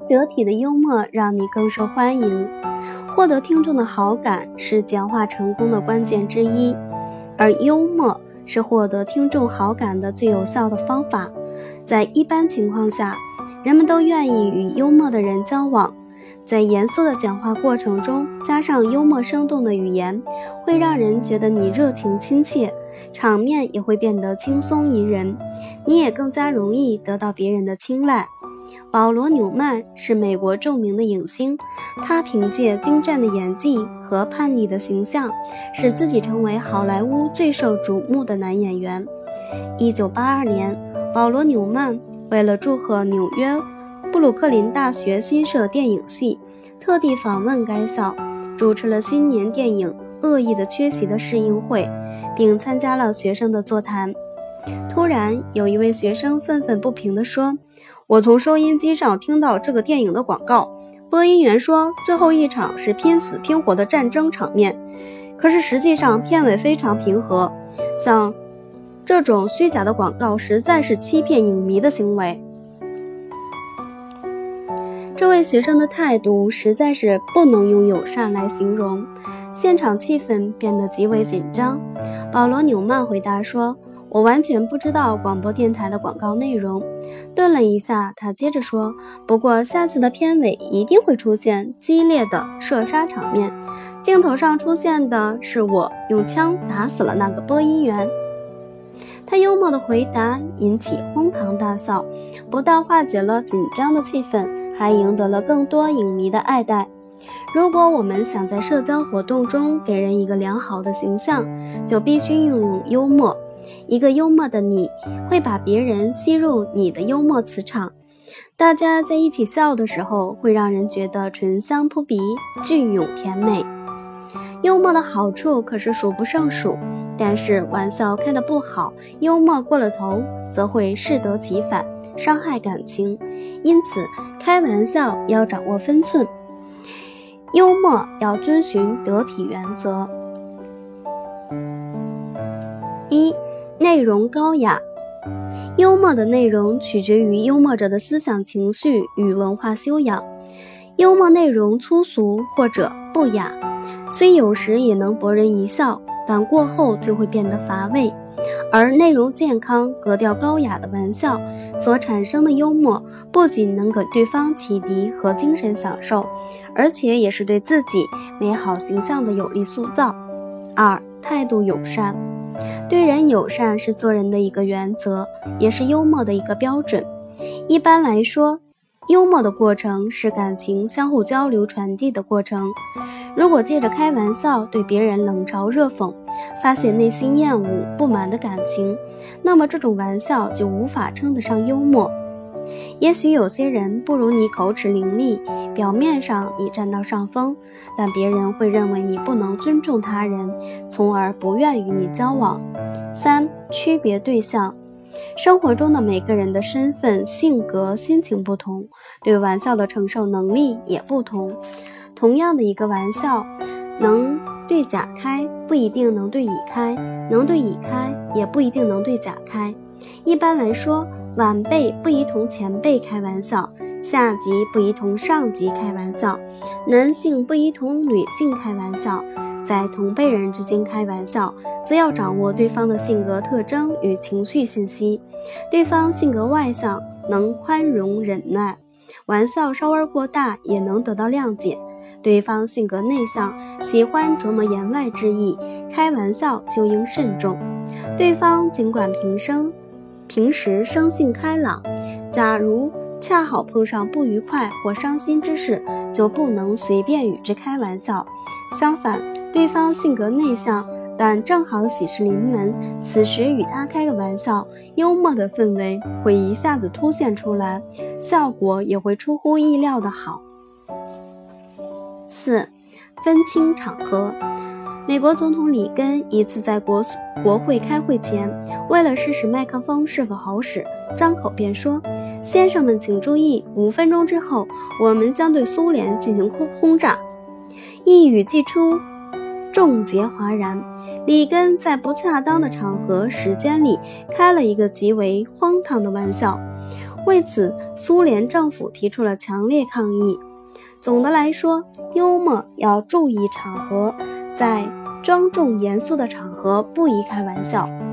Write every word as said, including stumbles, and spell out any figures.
得体的幽默让你更受欢迎。获得听众的好感是讲话成功的关键之一，而幽默是获得听众好感的最有效的方法。在一般情况下，人们都愿意与幽默的人交往。在严肃的讲话过程中加上幽默生动的语言，会让人觉得你热情亲切，场面也会变得轻松宜人，你也更加容易得到别人的青瞩。保罗·纽曼是美国著名的影星，他凭借精湛的演技和叛逆的形象，使自己成为好莱坞最受瞩目的男演员。一九八二年，保罗·纽曼为了祝贺纽约布鲁克林大学新设电影系，特地访问该校，主持了新年电影《恶意的缺席》的试映会，并参加了学生的座谈。突然，有一位学生愤愤不平地说：“我从收音机上听到这个电影的广告，播音员说最后一场是拼死拼活的战争场面，可是实际上片尾非常平和。像这种虚假的广告实在是欺骗影迷的行为。”这位学生的态度实在是不能用友善来形容，现场气氛变得极为紧张。保罗·纽曼回答说：“我完全不知道广播电台的广告内容。”顿了一下，他接着说：“不过下次的片尾一定会出现激烈的射杀场面，镜头上出现的是我用枪打死了那个播音员。”他幽默的回答引起哄堂大笑，不但化解了紧张的气氛，还赢得了更多影迷的爱戴。如果我们想在社交活动中给人一个良好的形象，就必须运用幽默。一个幽默的你会把别人吸入你的幽默磁场，大家在一起笑的时候，会让人觉得醇香扑鼻，隽永甜美。幽默的好处可是数不胜数，但是玩笑开得不好，幽默过了头，则会适得其反，伤害感情。因此，开玩笑要掌握分寸，幽默要遵循得体原则。一、内容高雅。幽默的内容取决于幽默者的思想情绪与文化修养。幽默内容粗俗或者不雅，虽有时也能博人一笑，但过后就会变得乏味。而内容健康、格调高雅的玩笑所产生的幽默，不仅能给对方启迪和精神享受，而且也是对自己美好形象的有力塑造。二、态度友善。对人友善是做人的一个原则，也是幽默的一个标准。一般来说，幽默的过程是感情相互交流传递的过程。如果借着开玩笑对别人冷嘲热讽，发泄内心厌恶不满的感情，那么这种玩笑就无法称得上幽默。也许有些人不如你口齿伶俐，表面上你占到上风，但别人会认为你不能尊重他人，从而不愿与你交往。三、区别对象。生活中的每个人的身份、性格、心情不同，对玩笑的承受能力也不同。同样的一个玩笑，能对甲开，不一定能对乙开，能对乙开，也不一定能对甲开。一般来说，晚辈不宜同前辈开玩笑，下级不宜同上级开玩笑，男性不宜同女性开玩笑。在同辈人之间开玩笑，则要掌握对方的性格特征与情绪信息。对方性格外向，能宽容忍耐，玩笑稍微过大也能得到谅解。对方性格内向，喜欢琢磨言外之意，开玩笑就应慎重。对方尽管平生平时生性开朗，假如恰好碰上不愉快或伤心之事，就不能随便与之开玩笑。相反，对方性格内向，但正好喜事临门，此时与他开个玩笑，幽默的氛围会一下子凸显出来，效果也会出乎意料的好。四、分清场合。美国总统里根一次在国国会开会前，为了试试麦克风是否好使，张口便说：“先生们请注意，五分钟之后，我们将对苏联进行轰炸。”一语既出，众皆哗然。里根在不恰当的场合时间里开了一个极为荒唐的玩笑。 为此，苏联政府提出了强烈抗议。总的来说，幽默要注意场合，在庄重严肃的场合不宜开玩笑。